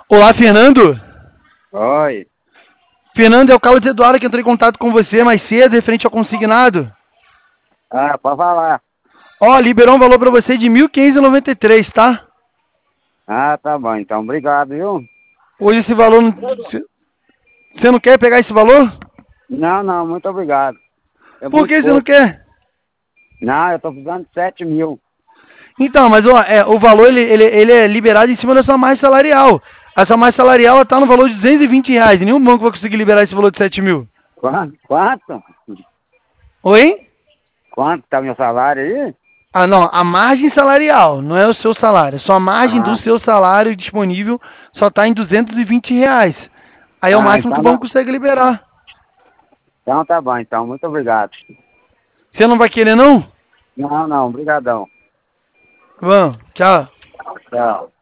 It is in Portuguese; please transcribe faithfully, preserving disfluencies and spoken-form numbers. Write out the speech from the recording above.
Olá, Fernando. Oi. Fernando, é o Carlos Eduardo que entrou em contato com você mais cedo, referente ao consignado. Ah, pode falar. Ó, liberou um valor pra você de mil quinhentos e noventa e três, tá? Ah, tá bom. Então, obrigado, viu? Hoje esse valor... não- Você não quer pegar esse valor? Não, não, muito obrigado. É Por muito que você não pouco. quer? Não, eu tô precisando de sete mil. Então, mas ó, é, o valor ele, ele, ele é liberado em cima da sua margem salarial. A sua margem salarial está no valor de duzentos e vinte reais. Nenhum banco vai conseguir liberar esse valor de sete mil. Quanto? Quanto? Oi? Quanto tá meu salário aí? Ah, não. A margem salarial, não é o seu salário. Só a margem do Ah, seu salário disponível só está em duzentos e vinte reais. Aí é o ah máximo que então, o não, banco consegue liberar. então tá bom. Então, muito obrigado. Você não vai querer, não? Não, não, obrigadão. Vamos, tchau. Tchau.